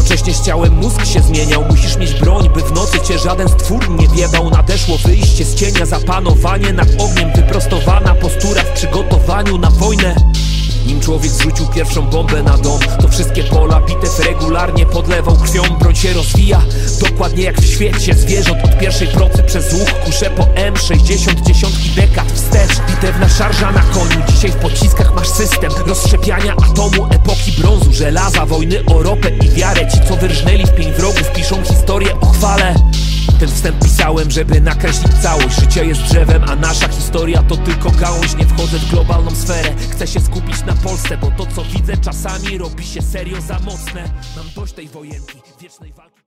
Jednocześnie z ciałem mózg się zmieniał. Musisz mieć broń, by w nocy cię żaden stwór nie wjebał. Nadeszło wyjście z cienia, zapanowanie nad ogniem, wyprostowana postura w przygotowaniu na wojnę. Nim człowiek zrzucił pierwszą bombę na dom, to wszystkie pola bitew regularnie podlewał krwią. Broń się rozwija, dokładnie jak w świecie zwierząt. Od pierwszej procy przez łuk kusze po M60, dziesiątki dekad wstecz. Bitewna szarża na koniu, dzisiaj w pociskach masz system rozszczepiania atomu epoki brązu, żelaza, wojny o ropę i wiarę. Ci co wyrżnęli w pień wrogów piszą historię o chwale. Ten wstęp pisałem, żeby nakreślić całość. Życie jest drzewem, a nasza historia to tylko gałąź. Nie wchodzę w globalną sferę, chcę się skupić na Polsce, bo to co widzę czasami robi się serio za mocne. Mam dość tej wojenki, wiecznej walki.